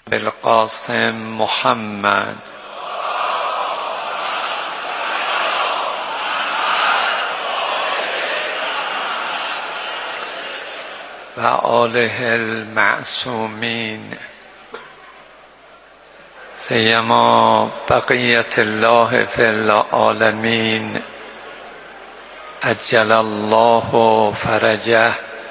بالقاسم محمد و آله المعصومین سیما بقیت الله فی العالمین عجل الله فرجه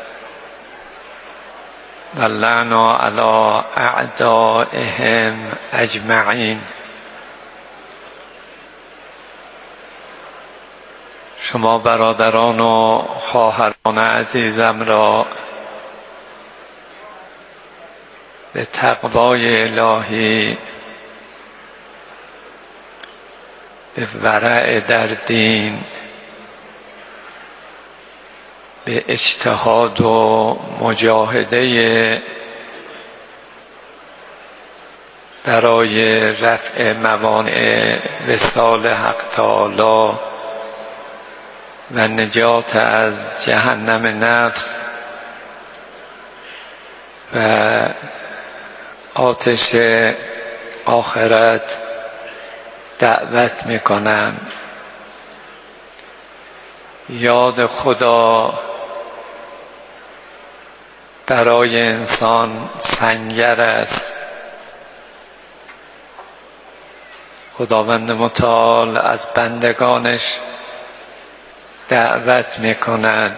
و اللعن علی اعدائهم اجمعین. شما برادران و خواهران عزیزم را به تقوای الهی، به ورع در دین، به اجتهاد و مجاهده برای رفع موانع وصال حق تعالی و نجات از جهنم نفس و آتش آخرت دعوت میکنم. یاد خدا برای انسان سنگر است. خداوند متعال از بندگانش دعوت میکند: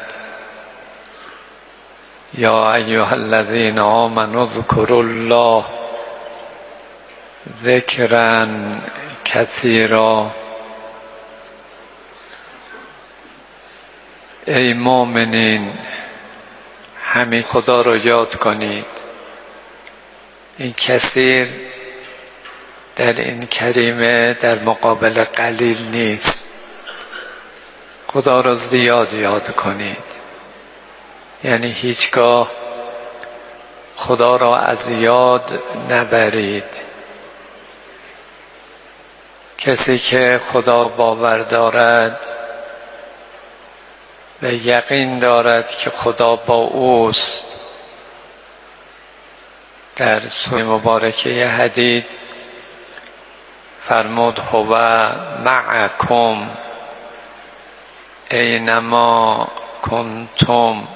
یا ایها الذین آمنوا اذکروا الله ذکرا کثیرا. ای مؤمنین، همین خدا رو یاد کنید. این کثیر در این کریمه در مقابل قلیل نیست. خدا رو زیاد یاد کنید، یعنی هیچگاه خدا را از یاد نبرید. کسی که خدا باور دارد و یقین دارد که خدا با اوست، در سوره مبارکه حدید فرمود: هو معکم اینما کنتم.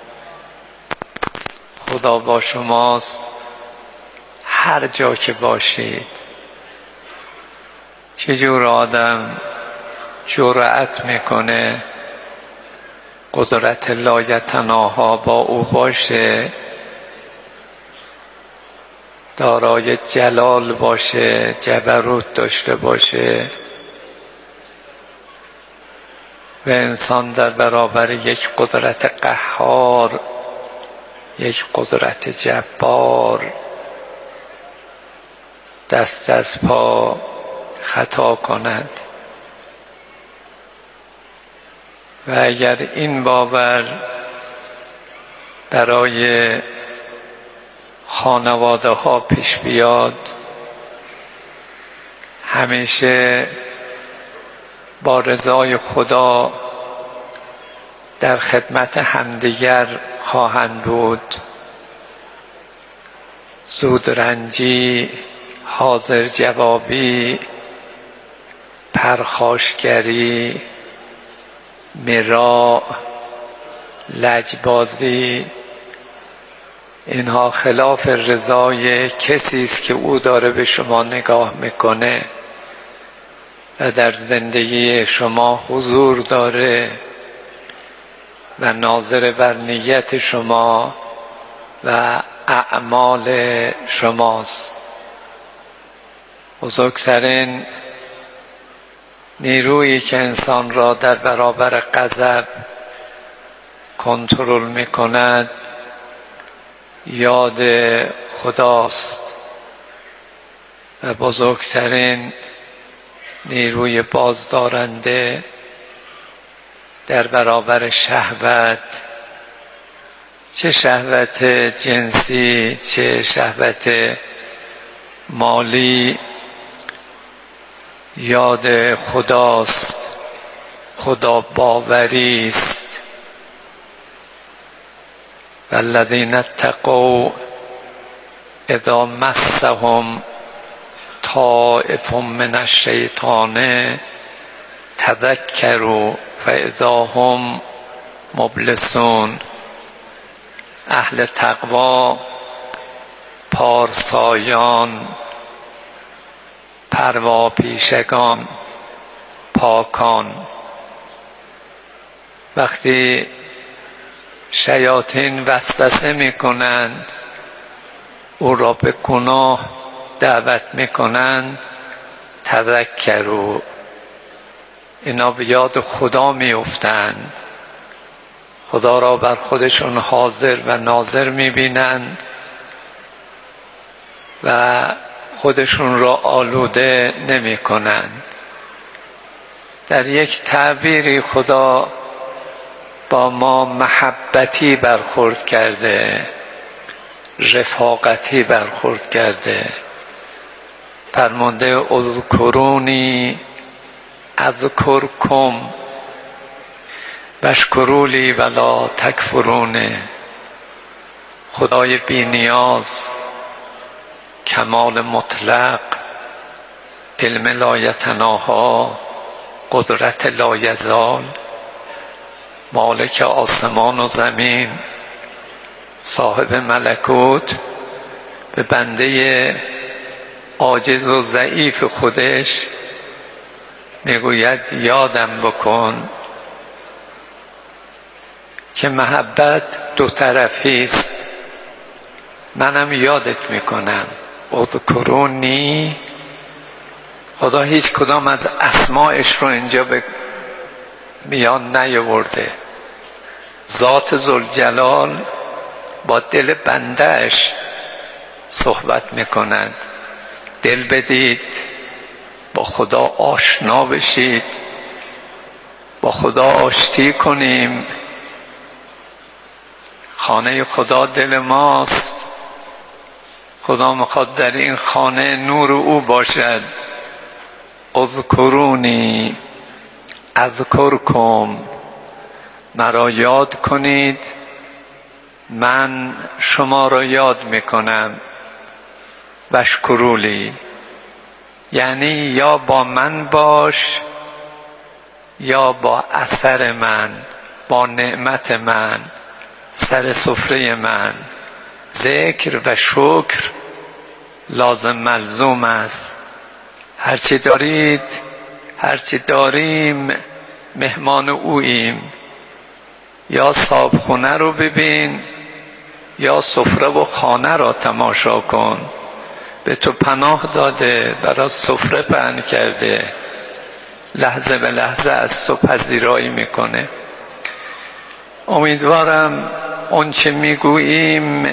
خدا با شماست هر جا که باشید. چجور آدم جرأت میکنه قدرت لایتناها با او باشه، دارای جلال باشه، جبروت داشته باشه، و انسان در برابر یک قدرت قهار، یک قدرت جبار دست از پا خطا کند. و اگر این باور برای خانواده ها پیش بیاد، همیشه با رضای خدا در خدمت همدیگر خواهند بود. زودرنجی، حاضر جوابی، پرخاشگری، مراء، لجبازی، اینها خلاف رضای کسی است که او داره به شما نگاه میکنه و در زندگی شما حضور داره و ناظر بر نیت شما و اعمال شماست. بزرگترین نیرویی که انسان را در برابر غضب کنترل میکند یاد خداست، و بزرگترین نیروی بازدارنده در برابر شهوت، چه شهوت جنسی چه شهوت مالی، یاد خداست. خدا باوری است. والذین اتقوا اذا مسهم طائف من الشیطان تذکروا فاذا هم مبلسون. اهل تقوا، پارسایان، پرواپیشگان، پاکان، وقتی شیاطین وسوسه میکنند، او را به گناه دعوت میکنند، تذکروا، اینا به یاد خدا میافتند، خدا را بر خودشون حاضر و ناظر میبینند و خودشون را آلوده نمی کنند. در یک تعبیری خدا با ما محبتی برخورد کرده، رفاقتی برخورد کرده. فرمانده اذکرونی اذکرکم واشکروا لی ولا تکفرون. خدای بی نیاز، کمال مطلق، علم لا یتناهی، قدرت لا یزال، مالک آسمان و زمین، صاحب ملکوت، به بنده عاجز و ضعیف خودش میگوید یادم بکن که محبت دو طرفی است. منم یادت میکنم. اذکرونی، خدا هیچ کدام از اسمایش رو اینجا به میان نیاورده. ذات ذوالجلال با دل بندهش صحبت میکند. دل بدید، با خدا آشنا بشید، با خدا آشتی کنیم. خانه خدا دل ماست. خدا میخواد در این خانه نور او باشد. اذکرونی اذکرکم، مرا یاد کنید، من شما را یاد میکنم. واشکروا لی، یعنی یا با من باش یا با اثر من، با نعمت من، سر سفره من. ذکر و شکر لازم ملزوم است. هرچی دارید، هرچی داریم، مهمان اوییم. یا صاحبخونه رو ببین یا سفره و خانه را تماشا کن. به تو پناه داده، برای سفره پهن کرده، لحظه به لحظه از تو پذیرایی میکنه. امیدوارم اون چه میگوییم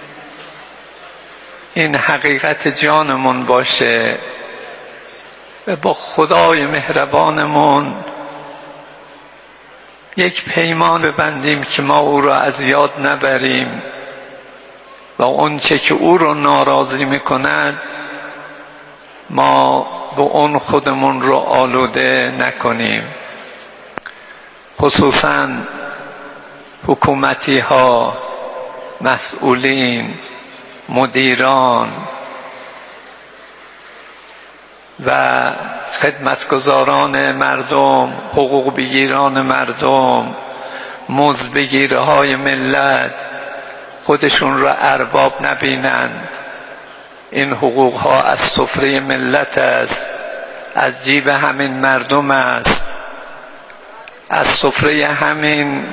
این حقیقت جانمون باشه و با خدای مهربانمون یک پیمان ببندیم که ما او را از یاد نبریم و اون چه که او را ناراضی میکند ما به اون خودمون رو آلوده نکنیم. خصوصاً حکومتی ها، مسئولین، مدیران و خدمتگزاران مردم، حقوق بگیران مردم، مزد بگیره های ملت خودشون را ارباب نبینند. این حقوق ها از سفره ملت است، از جیب همین مردم است، از سفره همین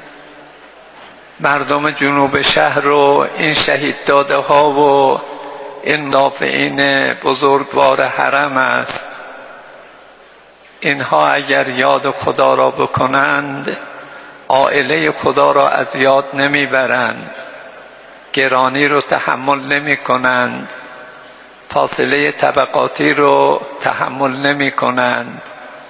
مردم جنوب شهر و این شهید داده ها و این دافعین بزرگوار حرم است. اینها اگر یاد خدا را بکنند عائله خدا را از یاد نمیبرند، گرانی رو تحمل نمی کنند، فاصله طبقاتی رو تحمل نمی کنند،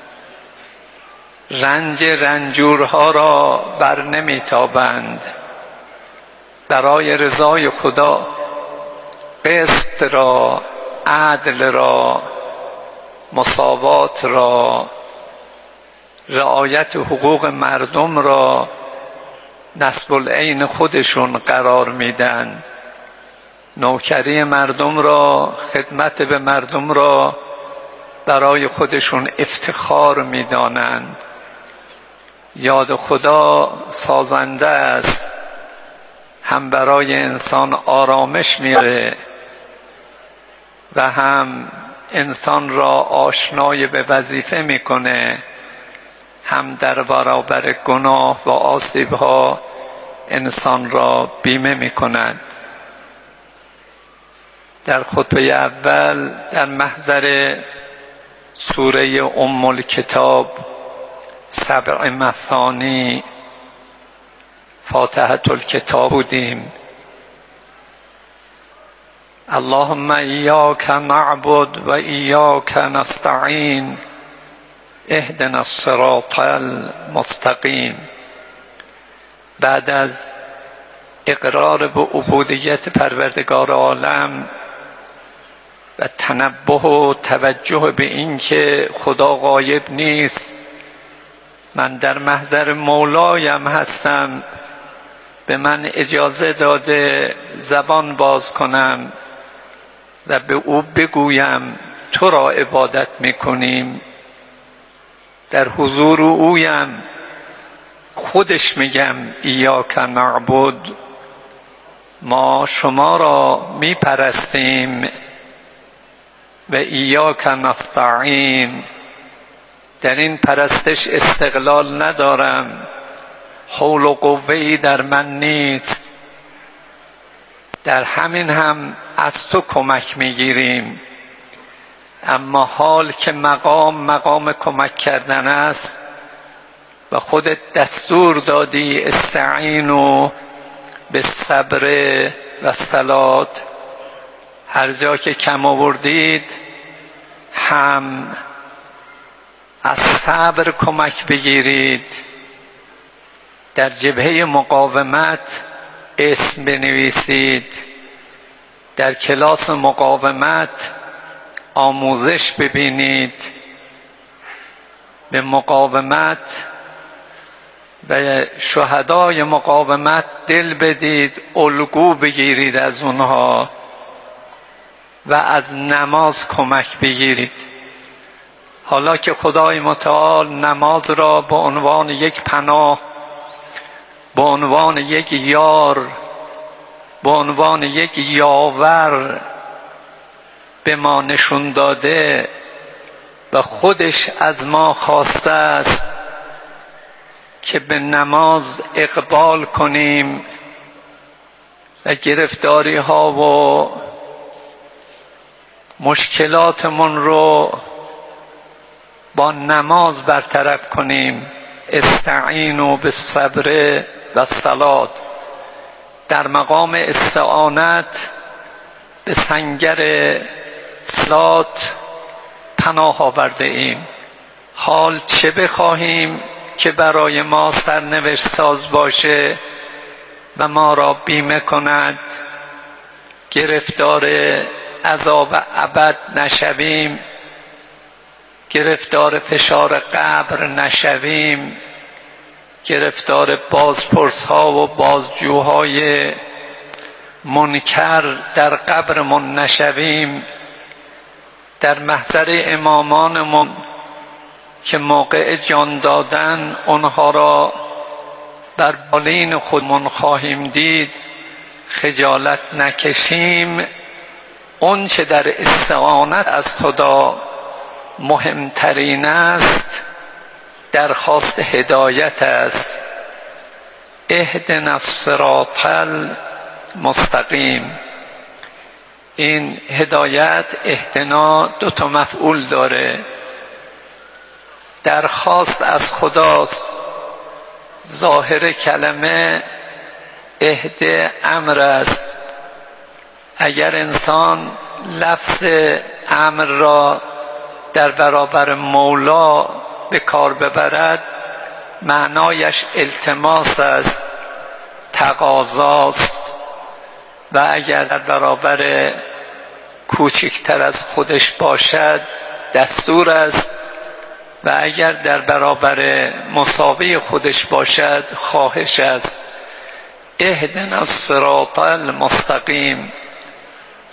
رنج رنجورها را بر نمی تابند. برای رضای خدا قسط را، عدل را، مساوات را، رعایت حقوق مردم را نسب العین خودشون قرار میدن. نوکری مردم را، خدمت به مردم را برای خودشون افتخار می‌دانند. یاد خدا سازنده است، هم برای انسان آرامش میاره و هم انسان را آشنای به وظیفه میکنه، هم در برابر گناه و آسیب‌ها انسان را بیمه میکند. در خطبه اول در محضر سوره ام الکتاب 7 مثانی فاتحة الکتاب بودیم. اللهم ایاک نعبد و ایاک نستعین اهدنا الصراط المستقیم. بعد از اقرار به عبودیت پروردگار عالم و تنبه و توجه به این که خدا غایب نیست، من در محضر مولایم هستم، به من اجازه داده زبان باز کنم و به او بگویم تو را عبادت میکنیم. در حضور اویم خودش میگم ایاک نعبد، ما شما را میپرستیم، و ایاک نستعین، در این پرستش استقلال ندارم، حول و قوه‌ای در من نیست، در همین هم از تو کمک میگیریم. اما حال که مقام کمک کردن است و خودت دستور دادی استعینوا بالصبر و الصلاة، هر جا که کم آوردید هم از صبر کمک بگیرید، در جبهه مقاومت اسم بنویسید، در کلاس مقاومت آموزش ببینید، به مقاومت و شهدای مقاومت دل بدید، الگو بگیرید از اونها و از نماز کمک بگیرید. حالا که خدای متعال نماز را به عنوان یک پناه، به عنوان یک یار، به عنوان یک یاور به ما نشون داده و خودش از ما خواسته است که به نماز اقبال کنیم و گرفتاری ها و مشکلاتمون رو با نماز برطرف کنیم. استعینوا بالصبر و الصلاة. در مقام استعانت به سنگر صلات پناه آورده ایم. حال چه بخواهیم که برای ما سرنوشت ساز باشه و ما را بیمه کند، گرفتار عذاب ابد نشویم، گرفتار فشار قبر نشویم، گرفتار بازپرس ها و بازجوهای منکر در قبرمون نشویم، در محضر امامانمون که موقع جان دادن اونها را بر بالین خودمون خواهیم دید خجالت نکشیم. اون چه در استعانت از خدا مهمترین است درخواست هدایت است. اهدنا الصراط المستقیم. این هدایت، اهدنا، 2 مفعول داره. درخواست از خداست. ظاهر کلمه اهد امر است. اگر انسان لفظ امر را در برابر مولا به کار ببرد معنایش التماس است، تقاضاست، و اگر در برابر کوچکتر از خودش باشد دستور است، و اگر در برابر مساوی خودش باشد خواهش است. اهدنا الصراط المستقیم.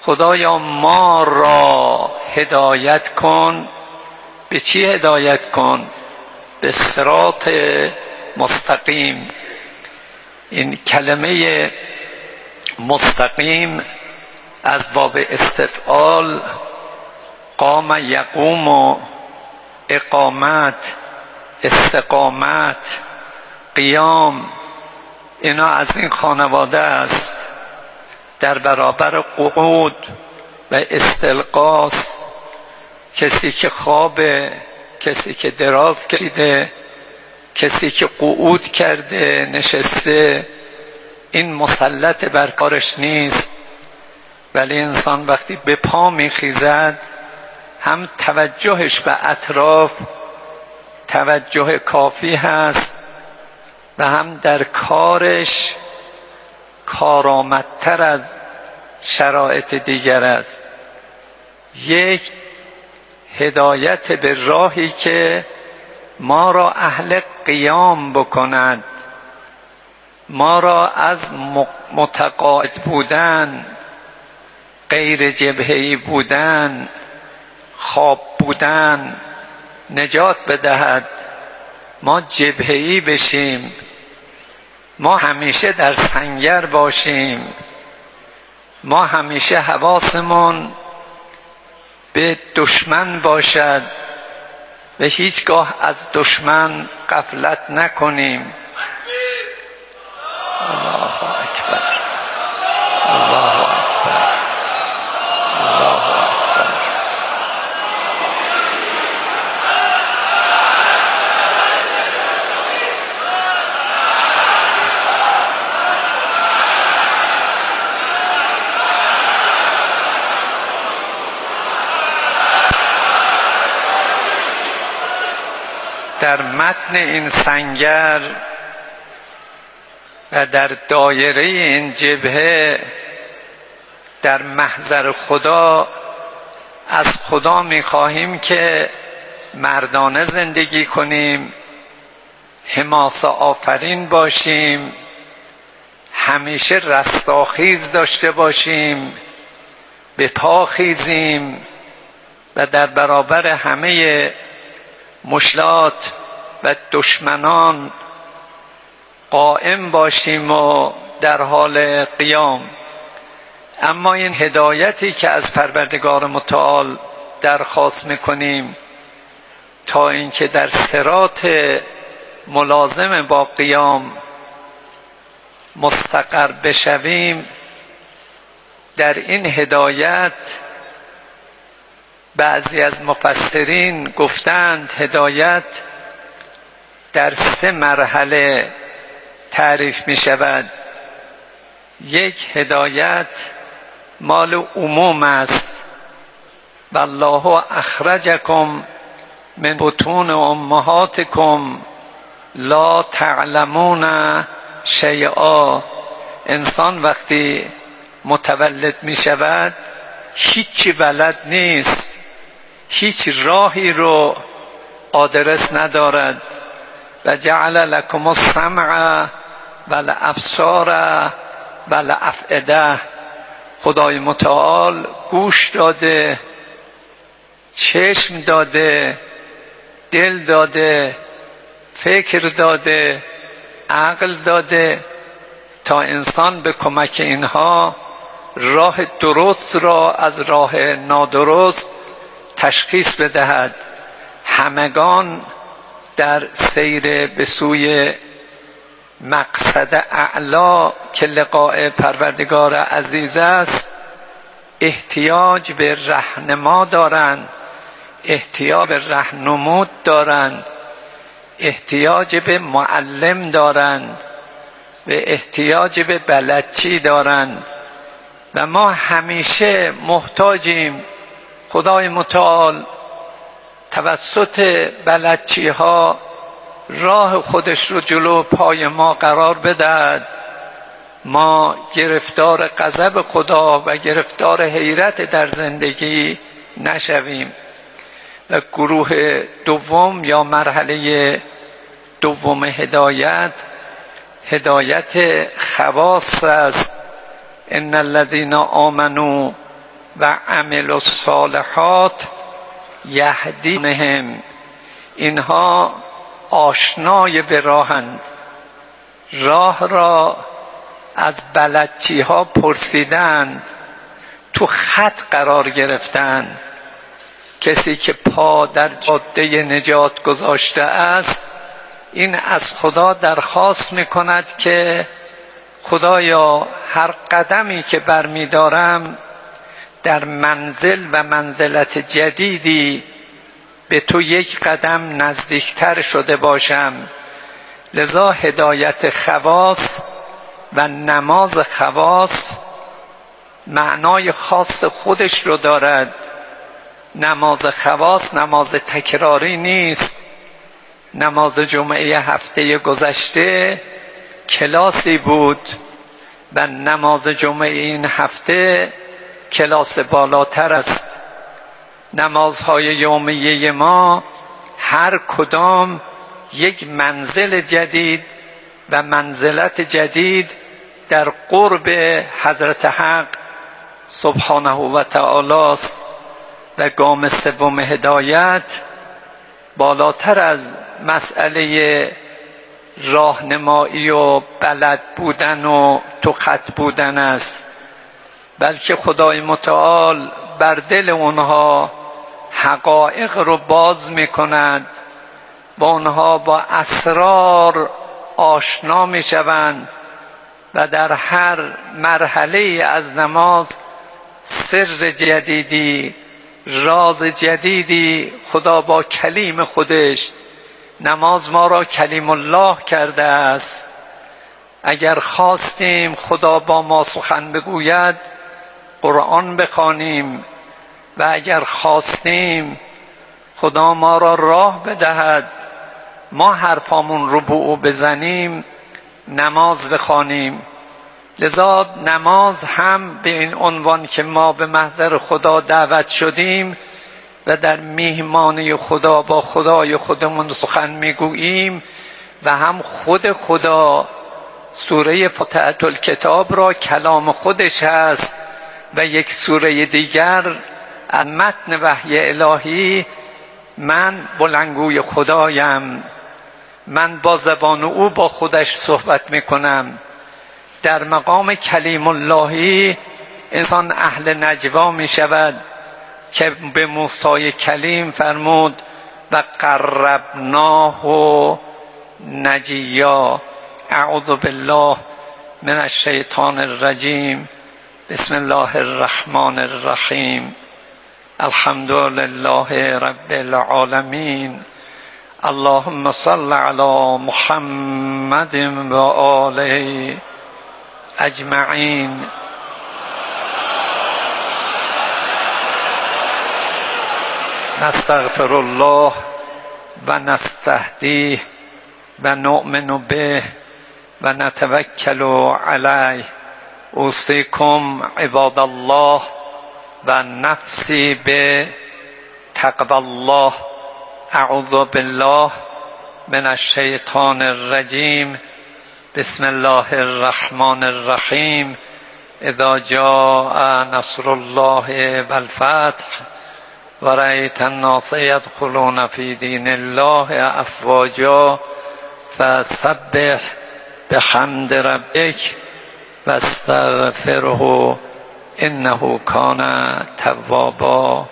خدایا ما را هدایت کن. به چی هدایت کن؟ به صراط مستقیم. این کلمه مستقیم از باب استفعال، قام یقوم و اقامت، استقامت، قیام، اینا از این خانواده است. در برابر قعود و استلقاس، کسی که خوابه، کسی که دراز کشیده، کسی که قعود کرده نشسته، این مسلط بر کارش نیست. ولی انسان وقتی به پا میخیزد، هم توجهش به اطراف توجه کافی هست و هم در کارش کارآمدتر از شرایط دیگر است. یک، هدایت به راهی که ما را اهل قیام بکند، ما را از متقاعد بودن، غیر جبهه‌ای بودن، خواب بودن نجات بدهد. ما جبهه‌ای بشیم، ما همیشه در سنگر باشیم، ما همیشه حواسمون به دشمن باشد و هیچگاه از دشمن غفلت نکنیم. الله اکبر، الله اکبر، الله اکبر. در متن این سنگر و در دایره این جبهه، در محضر خدا از خدا می‌خواهیم که مردانه زندگی کنیم، حماسه آفرین باشیم، همیشه رستاخیز داشته باشیم، به پا خیزیم و در برابر همه مشکلات و دشمنان قائم باشیم و در حال قیام. اما این هدایتی که از پروردگار متعال درخواست میکنیم تا اینکه در صراط ملازم با قیام مستقر بشویم، در این هدایت بعضی از مفسرین گفتند هدایت در 3 مرحله تعریف می شود. یک، هدایت مال عموم است. والله اخرجکم من بطون امهاتکم لا تعلمون شیئا. انسان وقتی متولد می شود هیچی بلد نیست، هیچ راهی رو آدرس ندارد. و جعل لکم السمع و الابصار و الافئده. خدای متعال گوش داده، چشم داده، دل داده، فکر داده، عقل داده تا انسان به کمک اینها راه درست را از راه نادرست تشخیص بدهد. همگان در سیر به سوی مقصد اعلا که لقاء پروردگار عزیز است احتیاج به رهنما دارند، احتیاج به راهنمود دارند، احتیاج به معلم دارند و احتیاج به بلدچی دارند و ما همیشه محتاجیم خدای متعال توسط بلدچی ها راه خودش رو جلو پای ما قرار بدهد، ما گرفتار غضب خدا و گرفتار حیرت در زندگی نشویم. و گروه دوم یا مرحله دوم هدایت، هدایت خواص است. ان الذين آمنوا و عملوا الصالحات یهدیهم. اینها آشنای به راهند، راه را از بلدچی ها پرسیدند، تو خط قرار گرفتند. کسی که پا در جاده نجات گذاشته است، این از خدا درخواست میکند که خدایا هر قدمی که برمیدارم در منزل و منزلت جدیدی به تو یک قدم نزدیکتر شده باشم. لذا هدایت خواص و نماز خواص معنای خاص خودش رو دارد. نماز خواص نماز تکراری نیست. نماز جمعه هفته گذشته کلاسی بود و نماز جمعه این هفته کلاس بالاتر است. نمازهای یومیه ما هر کدام یک منزل جدید و منزلت جدید در قرب حضرت حق سبحانه و تعالی است و گام سوم هدایت بالاتر از مسئله راهنمایی و بلد بودن و تو خط بودن است، بلکه خدای متعال بر دل اونها حقایق رو باز میکند، با اونها با اسرار آشنا میشوند و در هر مرحله از نماز سر جدیدی، راز جدیدی خدا با کلیم خودش. نماز ما را کلیم الله کرده است. اگر خواستیم خدا با ما سخن بگوید قرآن بخوانیم و اگر خواستیم خدا ما را راه بدهد ما حرفامون رو به او بزنیم نماز بخوانیم. لذا نماز هم به این عنوان که ما به محضر خدا دعوت شدیم و در میهمانی خدا با خدای خودمون سخن میگوییم و هم خود خدا سوره فاتحه الکتاب را کلام خودش هست و یک سوره دیگر از متن وحی الهی من بلندگوی خدایم، من با زبان او با خودش صحبت میکنم. در مقام کلیم اللهی انسان اهل نجوا می شود که به موسی کلیم فرمود و قربناه نجیا. اعوذ بالله من الشیطان الرجیم. بسم الله الرحمن الرحیم. الحمد لله رب العالمین. اللهم صل علی محمد و آله اجمعین. نستغفر الله و نستهدیه و نؤمن به و نتوکل علیه. اوصیکم عباد الله و نفسی به تقوی الله. اعوذ بالله من الشیطان الرجیم. بسم الله الرحمن الرحیم. اذا جاء نصر الله والفتح ورأیت الناس يدخلون في دین الله افواجا فسبح بحمد ربک واستغفره انه کان توابا.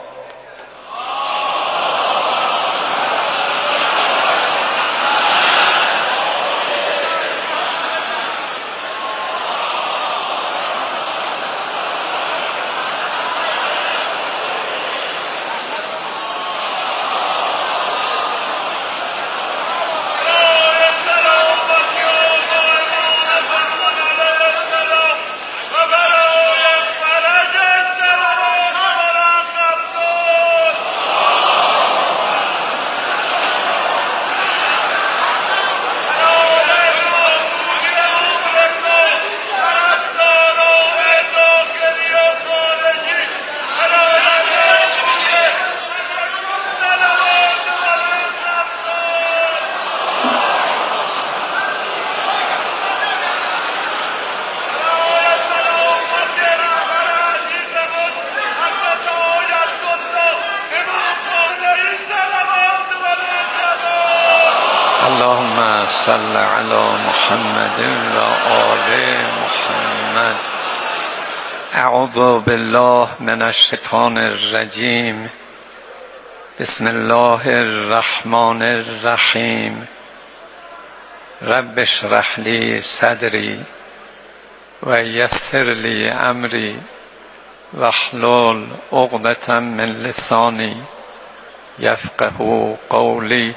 اللهم صل على محمد و آل محمد. اعوذ بالله من الشیطان الرجیم. بسم الله الرحمن الرحیم. رب اشرح لی صدری و یسر لی امری واحلل عقدة من لسانی یفقهوا قولی.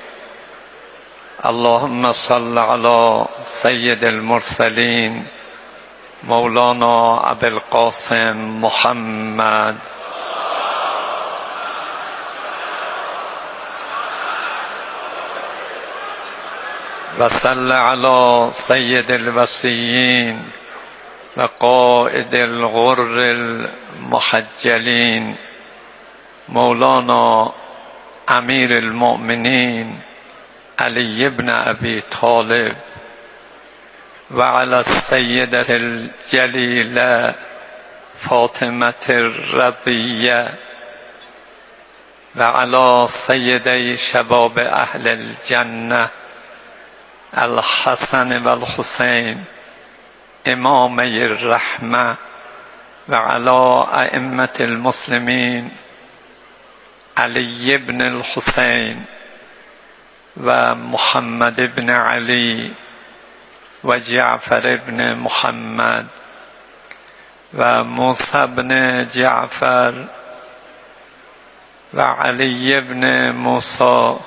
اللهم صل على سید المرسلین مولانا ابی القاسم محمد و صل على سید الوصیین و قائد الغر المحجلین مولانا امیر المؤمنین علی بن ابی طالب و علی السیدة الجلیلة فاطمة الرضیة و علی سیدی شباب اهل الجنة الحسن و الحسین امامی الرحمة و علی ائمة المسلمین علی بن الحسین و محمد بن علی و جعفر بن محمد و موسی بن جعفر و علی بن موسی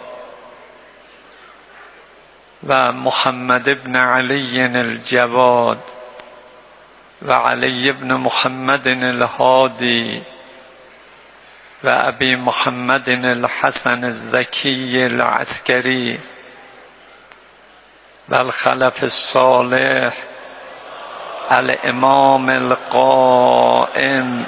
و محمد بن علی الجواد و علی بن محمد الهادی و ابی محمد الحسن الزکی العسکری و الخلف الصالح الامام القائم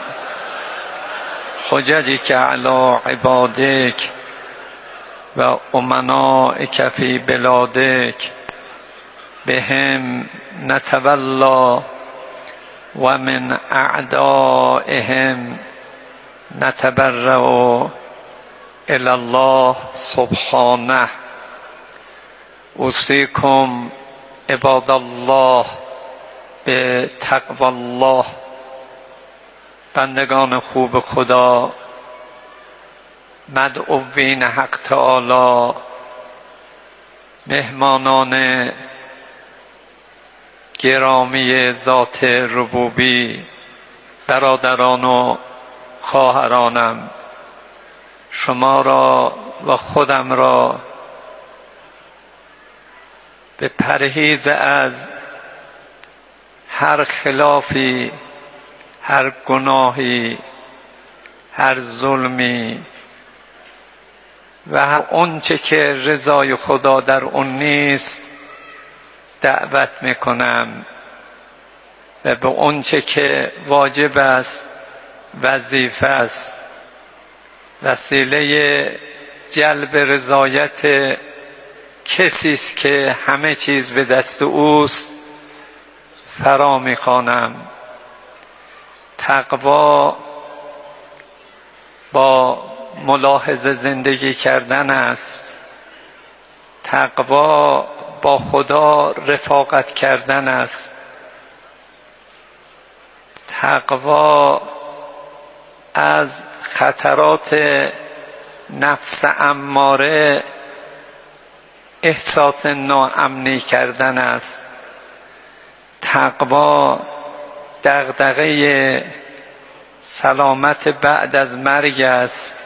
حججك على عبادك و امنائك في بلادك بهم نتولى و من اعدائهم نتبرأ الی الله سبحانه. اوصیکم عباد الله به تقوی الله. بندگان خوب خدا، مدعوین حق تعالی، مهمانان گرامی ذات ربوبی، برادران و خواهرانم، شما را و خودم را به پرهیز از هر خلافی، هر گناهی، هر ظلمی و هر آنچه که رضای خدا در اون نیست دعوت میکنم و به آنچه که واجب است، وظیفه است، وسیله جلب رضایت کسی است که همه چیز به دست اوست، فرا میخوانم. تقوا با ملاحظه زندگی کردن است. تقوا با خدا رفاقت کردن است. تقوا از خطرات نفس اماره احساس ناامنی کردن است. تقوا دغدغه سلامت بعد از مرگ است.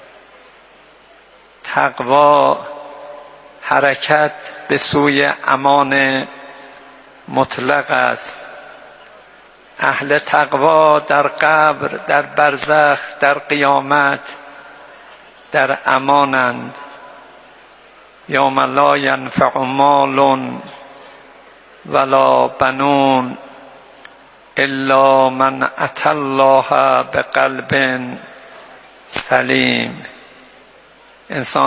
تقوا حرکت به سوی امان مطلق است. اهل تقوا در قبر، در برزخ، در قیامت در امانند. یوم لا ینفع مال ولا بنون الا من اتی الله بقلب سلیم. انسان